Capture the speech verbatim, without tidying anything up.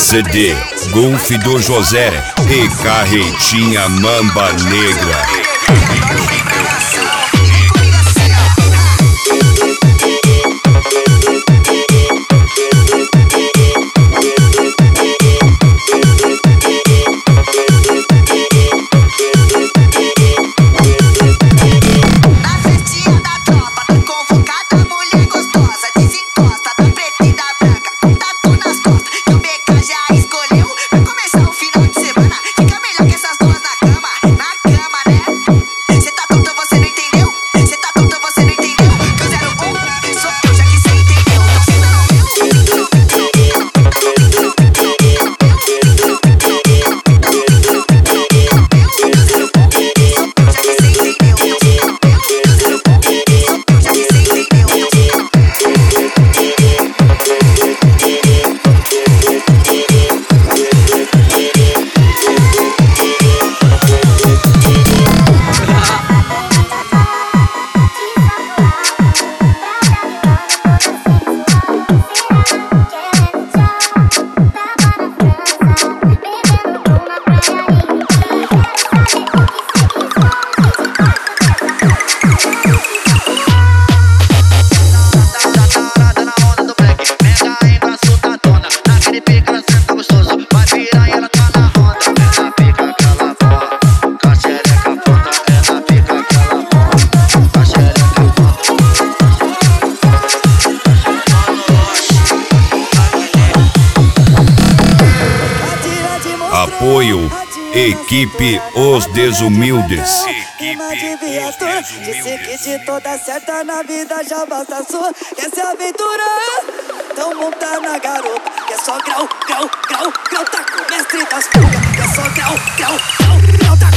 Z D, Golfe do José e Carretinha Mamba Negra. Apoio Equipe Os Desumildes. Disse que de toda certa na vida já basta sua. Quer se aventurar? Então monta na garota. Que é só grau, grau, grau, grau. Tá com o mestre das fugas. Que é só grau, grau, grau, grau. Tá